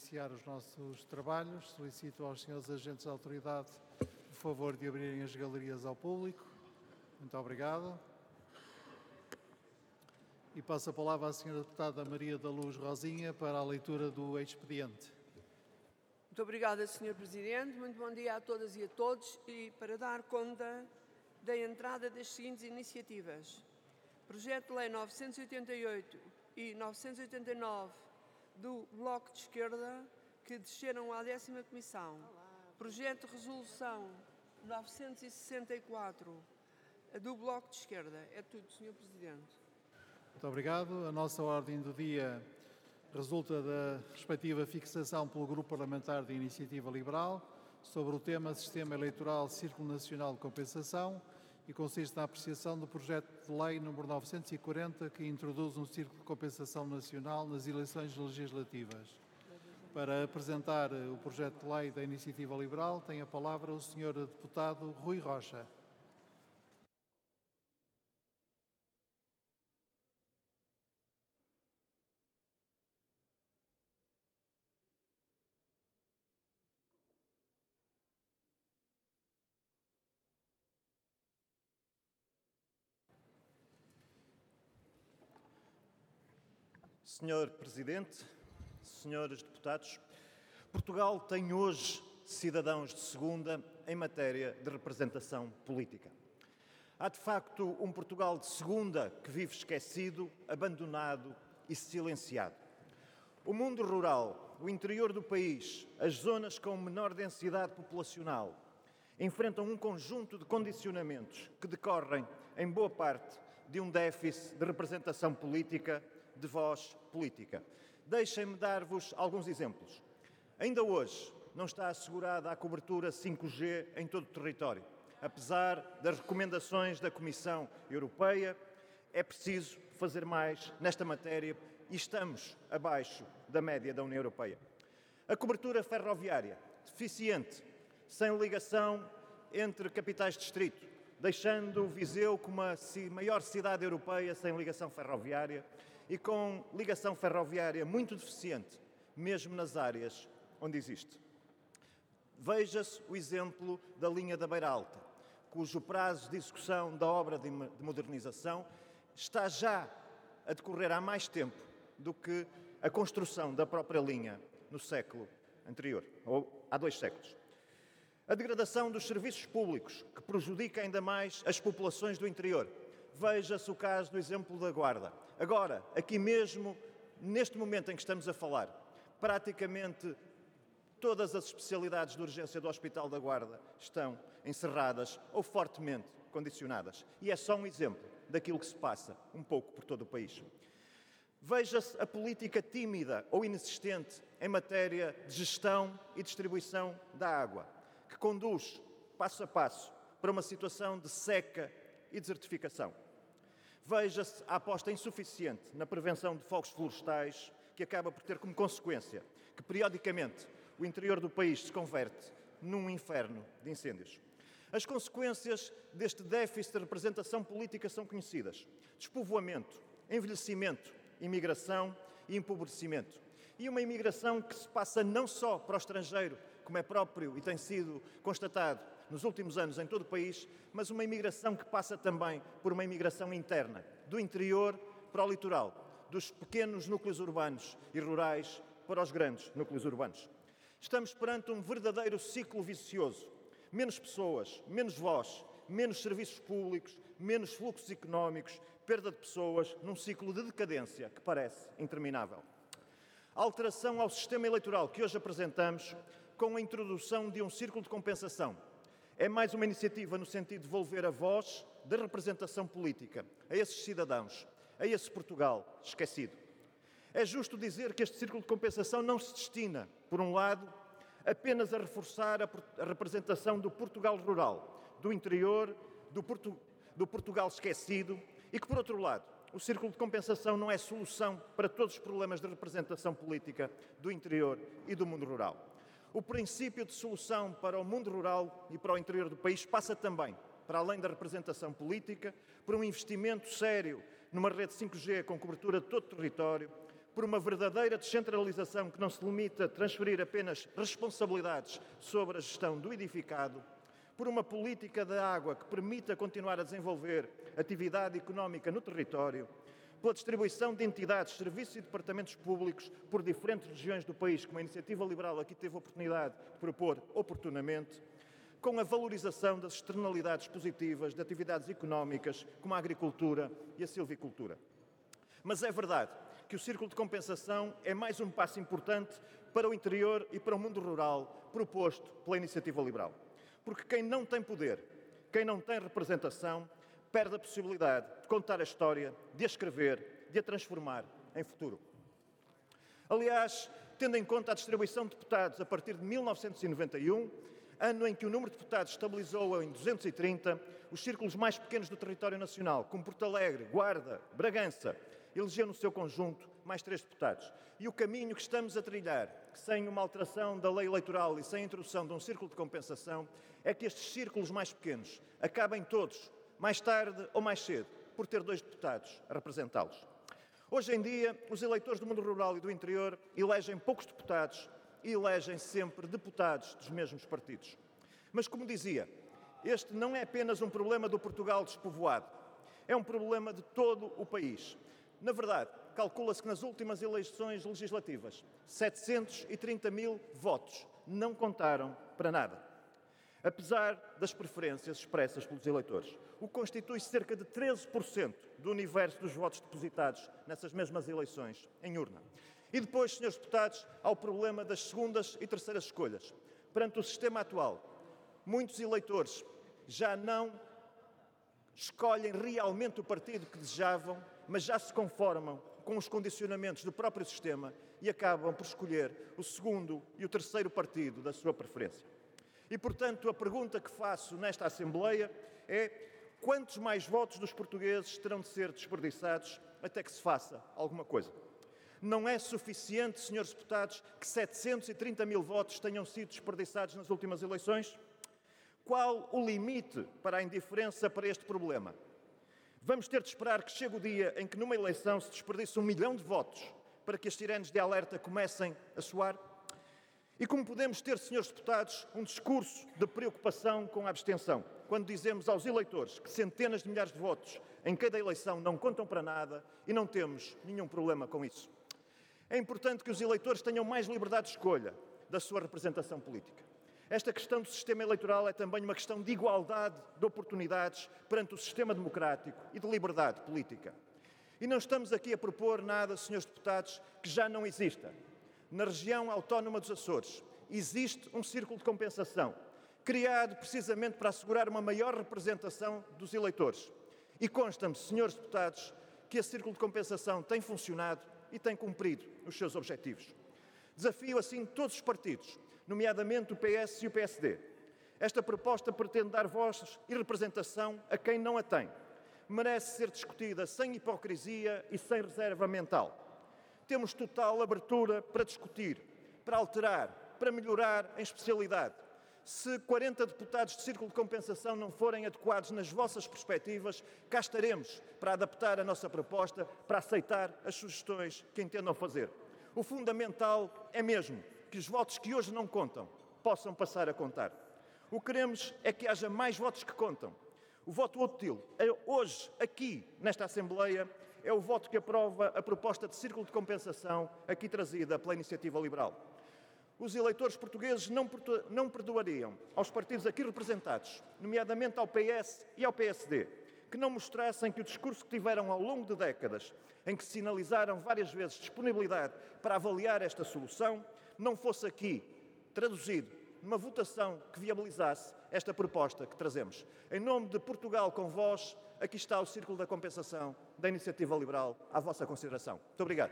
iniciar os nossos trabalhos. Solicito aos senhores agentes da autoridade o favor de abrirem as galerias ao público. Muito obrigado. E passo a palavra à senhora deputada Maria da Luz Rosinha para a leitura do expediente. Muito obrigada, Sr. Presidente. Muito bom dia a todas e a todos. E para dar conta da entrada das seguintes iniciativas. Projeto de Lei 988 e 989 do Bloco de Esquerda, que desceram à 10ª Comissão. Projeto de Resolução 964 do Bloco de Esquerda. É tudo, Sr. Presidente. Muito obrigado. A nossa ordem do dia resulta da respectiva fixação pelo Grupo Parlamentar de Iniciativa Liberal sobre o tema Sistema Eleitoral Círculo Nacional de Compensação e consiste na apreciação do projeto de lei número 940, que introduz um círculo de compensação nacional nas eleições legislativas. Para apresentar o projeto de lei da Iniciativa Liberal, tem a palavra o Sr. Deputado Rui Rocha. Senhor Presidente, senhores deputados, Portugal tem hoje cidadãos de segunda em matéria de representação política. Há, de facto, um Portugal de segunda que vive esquecido, abandonado e silenciado. O mundo rural, o interior do país, as zonas com menor densidade populacional, enfrentam um conjunto de condicionamentos que decorrem, em boa parte, de um déficit de representação política, de voz política. Deixem-me dar-vos alguns exemplos. Ainda hoje não está assegurada a cobertura 5G em todo o território. Apesar das recomendações da Comissão Europeia, é preciso fazer mais nesta matéria e estamos abaixo da média da União Europeia. A cobertura ferroviária, deficiente, sem ligação entre capitais de distrito, deixando Viseu como a maior cidade europeia sem ligação ferroviária e com ligação ferroviária muito deficiente, mesmo nas áreas onde existe. Veja-se o exemplo da linha da Beira Alta, cujo prazo de execução da obra de modernização está já a decorrer há mais tempo do que a construção da própria linha no século anterior, ou há 2 séculos. A degradação dos serviços públicos, que prejudica ainda mais as populações do interior. Veja-se o caso do exemplo da Guarda. Agora, aqui mesmo, neste momento em que estamos a falar, praticamente todas as especialidades de urgência do Hospital da Guarda estão encerradas ou fortemente condicionadas. E é só um exemplo daquilo que se passa um pouco por todo o país. Veja-se a política tímida ou inexistente em matéria de gestão e distribuição da água, que conduz, passo a passo, para uma situação de seca e desertificação. Veja-se a aposta insuficiente na prevenção de fogos florestais, que acaba por ter como consequência que, periodicamente, o interior do país se converte num inferno de incêndios. As consequências deste déficit de representação política são conhecidas: despovoamento, envelhecimento, imigração e empobrecimento. E uma imigração que se passa não só para o estrangeiro, como é próprio e tem sido constatado nos últimos anos em todo o país, mas uma imigração que passa também por uma imigração interna, do interior para o litoral, dos pequenos núcleos urbanos e rurais para os grandes núcleos urbanos. Estamos perante um verdadeiro ciclo vicioso. Menos pessoas, menos voz, menos serviços públicos, menos fluxos económicos, perda de pessoas, num ciclo de decadência que parece interminável. A alteração ao sistema eleitoral que hoje apresentamos, com a introdução de um círculo de compensação, é mais uma iniciativa no sentido de devolver a voz da representação política a esses cidadãos, a esse Portugal esquecido. É justo dizer que este círculo de compensação não se destina, por um lado, apenas a reforçar a representação do Portugal rural, do interior, do Portugal esquecido, e que, por outro lado, o círculo de compensação não é solução para todos os problemas de representação política do interior e do mundo rural. O princípio de solução para o mundo rural e para o interior do país passa também, para além da representação política, por um investimento sério numa rede 5G com cobertura de todo o território, por uma verdadeira descentralização que não se limita a transferir apenas responsabilidades sobre a gestão do edificado, por uma política da água que permita continuar a desenvolver atividade económica no território, pela distribuição de entidades, serviços e departamentos públicos por diferentes regiões do país, como a Iniciativa Liberal aqui teve a oportunidade de propor oportunamente, com a valorização das externalidades positivas de atividades económicas como a agricultura e a silvicultura. Mas é verdade que o Círculo de Compensação é mais um passo importante para o interior e para o mundo rural proposto pela Iniciativa Liberal. Porque quem não tem poder, quem não tem representação, perde a possibilidade de contar a história, de a escrever, de a transformar em futuro. Aliás, tendo em conta a distribuição de deputados a partir de 1991, ano em que o número de deputados estabilizou em 230, os círculos mais pequenos do território nacional, como Porto Alegre, Guarda, Bragança, elegeu no seu conjunto mais 3 deputados. E o caminho que estamos a trilhar, sem uma alteração da lei eleitoral e sem a introdução de um círculo de compensação, é que estes círculos mais pequenos acabem todos, mais tarde ou mais cedo, por ter 2 deputados a representá-los. Hoje em dia, os eleitores do mundo rural e do interior elegem poucos deputados e elegem sempre deputados dos mesmos partidos. Mas, como dizia, este não é apenas um problema do Portugal despovoado, é um problema de todo o país. Na verdade, calcula-se que nas últimas eleições legislativas, 730 mil votos não contaram para nada, apesar das preferências expressas pelos eleitores, o que constitui cerca de 13% do universo dos votos depositados nessas mesmas eleições em urna. E depois, senhores deputados, há o problema das segundas e terceiras escolhas. Perante o sistema atual, muitos eleitores já não escolhem realmente o partido que desejavam, mas já se conformam com os condicionamentos do próprio sistema e acabam por escolher o segundo e o terceiro partido da sua preferência. E, portanto, a pergunta que faço nesta Assembleia é: quantos mais votos dos portugueses terão de ser desperdiçados até que se faça alguma coisa? Não é suficiente, senhores deputados, que 730 mil votos tenham sido desperdiçados nas últimas eleições? Qual o limite para a indiferença para este problema? Vamos ter de esperar que chegue o dia em que numa eleição se desperdice 1 milhão de votos para que as sirenes de alerta comecem a soar? E como podemos ter, senhores deputados, um discurso de preocupação com a abstenção, quando dizemos aos eleitores que centenas de milhares de votos em cada eleição não contam para nada e não temos nenhum problema com isso? É importante que os eleitores tenham mais liberdade de escolha da sua representação política. Esta questão do sistema eleitoral é também uma questão de igualdade de oportunidades perante o sistema democrático e de liberdade política. E não estamos aqui a propor nada, senhores deputados, que já não exista. Na região autónoma dos Açores existe um círculo de compensação, criado precisamente para assegurar uma maior representação dos eleitores. E consta-me, senhores deputados, que esse círculo de compensação tem funcionado e tem cumprido os seus objetivos. Desafio assim todos os partidos, nomeadamente o PS e o PSD. Esta proposta pretende dar voz e representação a quem não a tem. Merece ser discutida sem hipocrisia e sem reserva mental. Temos total abertura para discutir, para alterar, para melhorar em especialidade. Se 40 deputados de círculo de compensação não forem adequados nas vossas perspectivas, cá estaremos para adaptar a nossa proposta, para aceitar as sugestões que entendam fazer. O fundamental é mesmo que os votos que hoje não contam possam passar a contar. O que queremos é que haja mais votos que contam. O voto útil, hoje, aqui, nesta Assembleia, é o voto que aprova a proposta de círculo de compensação aqui trazida pela Iniciativa Liberal. Os eleitores portugueses não perdoariam aos partidos aqui representados, nomeadamente ao PS e ao PSD, que não mostrassem que o discurso que tiveram ao longo de décadas, em que sinalizaram várias vezes disponibilidade para avaliar esta solução, não fosse aqui traduzido numa votação que viabilizasse esta proposta que trazemos. Em nome de Portugal com Vós, aqui está o Círculo da Compensação da Iniciativa Liberal à vossa consideração. Muito obrigado.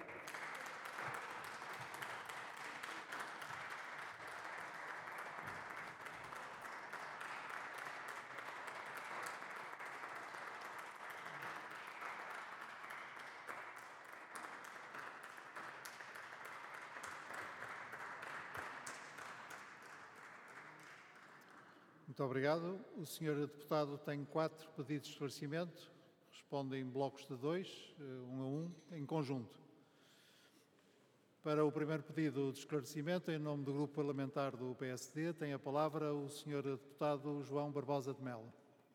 Muito obrigado. O senhor deputado tem 4 pedidos de esclarecimento. Responde em blocos de 2, 1 a 1, em conjunto. Para o primeiro pedido de esclarecimento, em nome do Grupo Parlamentar do PSD, tem a palavra o Sr. Deputado João Barbosa de Melo.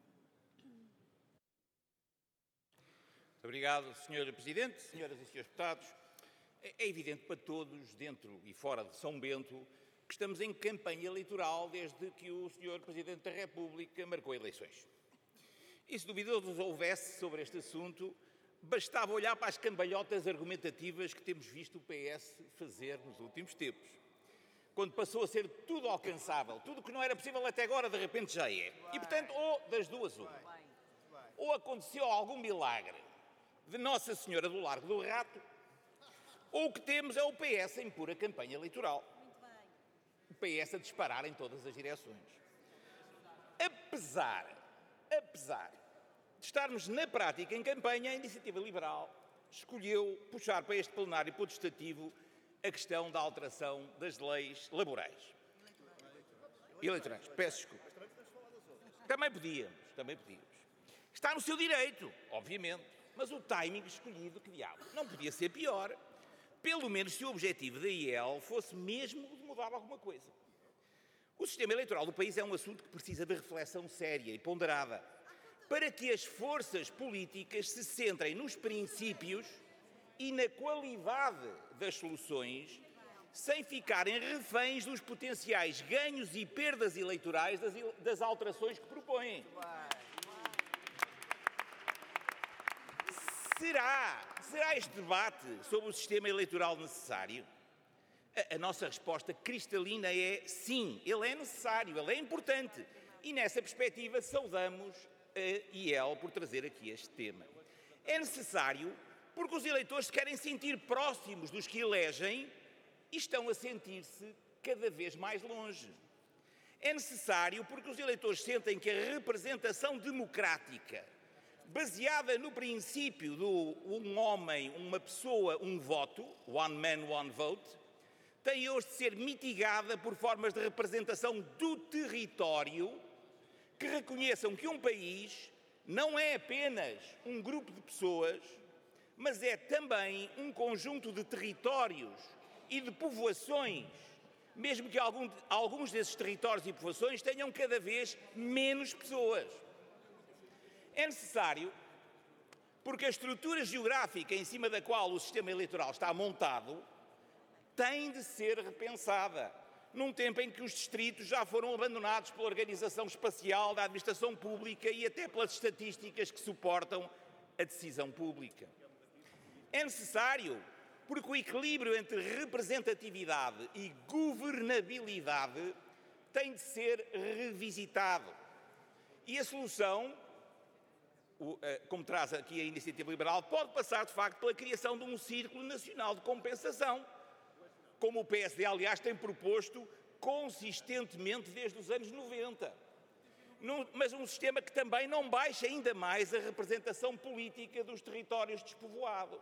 Muito obrigado, Sr. Presidente, Senhoras e Srs. Deputados. É evidente para todos, dentro e fora de São Bento, que estamos em campanha eleitoral desde que o Sr. Presidente da República marcou eleições. E se duvidosos houvesse sobre este assunto, bastava olhar para as cambalhotas argumentativas que temos visto o PS fazer nos últimos tempos. Quando passou a ser tudo alcançável, tudo o que não era possível até agora, de repente já é. E, portanto, ou das duas uma. Ou aconteceu algum milagre de Nossa Senhora do Largo do Rato, ou o que temos é o PS em pura campanha eleitoral. O PS a disparar em todas as direções. Apesar de estarmos na prática em campanha, a Iniciativa Liberal escolheu puxar para este plenário potestativo a questão da alteração das leis laborais. Eleitorais, peço desculpa. Também podíamos. Está no seu direito, obviamente, mas o timing escolhido, que diabo, não podia ser pior. Pelo menos se o objetivo da IEL fosse mesmo de mudar alguma coisa. O sistema eleitoral do país é um assunto que precisa de reflexão séria e ponderada, para que as forças políticas se centrem nos princípios e na qualidade das soluções, sem ficarem reféns dos potenciais ganhos e perdas eleitorais das alterações que propõem. Será este debate sobre o sistema eleitoral necessário? A nossa resposta cristalina é sim, ele é necessário, ele é importante. E nessa perspectiva saudamos a IEL por trazer aqui este tema. É necessário porque os eleitores se querem sentir próximos dos que elegem e estão a sentir-se cada vez mais longe. É necessário porque os eleitores sentem que a representação democrática, baseada no princípio do um homem, uma pessoa, um voto, one man, one vote, tem hoje de ser mitigada por formas de representação do território que reconheçam que um país não é apenas um grupo de pessoas, mas é também um conjunto de territórios e de povoações, mesmo que alguns desses territórios e povoações tenham cada vez menos pessoas. É necessário porque a estrutura geográfica em cima da qual o sistema eleitoral está montado tem de ser repensada, num tempo em que os distritos já foram abandonados pela organização espacial da administração pública e até pelas estatísticas que suportam a decisão pública. É necessário porque o equilíbrio entre representatividade e governabilidade tem de ser revisitado. E a solução, como traz aqui a Iniciativa Liberal, pode passar, de facto, pela criação de um Círculo Nacional de Compensação, como o PSD, aliás, tem proposto consistentemente desde os anos 90. Mas um sistema que também não baixe ainda mais a representação política dos territórios despovoados.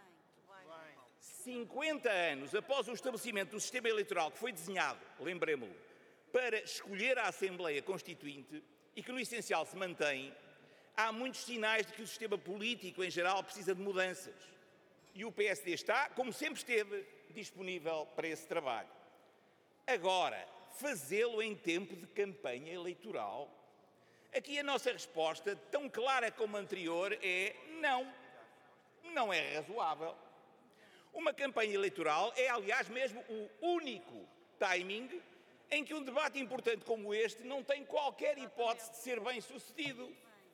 50 anos após o estabelecimento do sistema eleitoral que foi desenhado, lembremos-lo, para escolher a Assembleia Constituinte e que no essencial se mantém, há muitos sinais de que o sistema político em geral precisa de mudanças. E o PSD está, como sempre esteve, disponível para esse trabalho. Agora, fazê-lo em tempo de campanha eleitoral? Aqui a nossa resposta, tão clara como a anterior, é não. Não é razoável. Uma campanha eleitoral é, aliás, mesmo o único timing em que um debate importante como este não tem qualquer hipótese de ser bem-sucedido.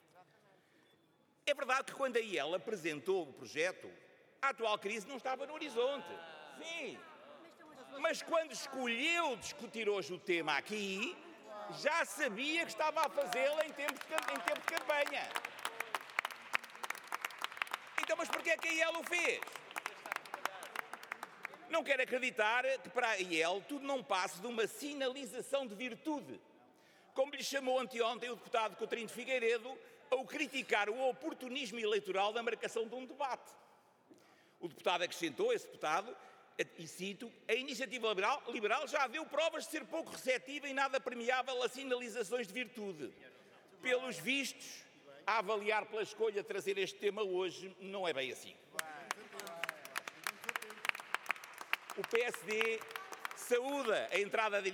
É verdade que quando a IEL apresentou o projeto, a atual crise não estava no horizonte. Sim. Mas quando escolheu discutir hoje o tema aqui, já sabia que estava a fazê-lo em tempo de campanha. Então, mas porquê é que a IEL o fez? Não quero acreditar que para a IEL tudo não passe de uma sinalização de virtude, como lhe chamou anteontem o deputado Coutinho de Figueiredo ao criticar o oportunismo eleitoral da marcação de um debate. O deputado acrescentou, esse deputado, e cito, a Iniciativa Liberal já deu provas de ser pouco receptiva e nada permeável a sinalizações de virtude. Pelos vistos, a avaliar pela escolha de trazer este tema hoje, não é bem assim. o PSD saúda a entrada da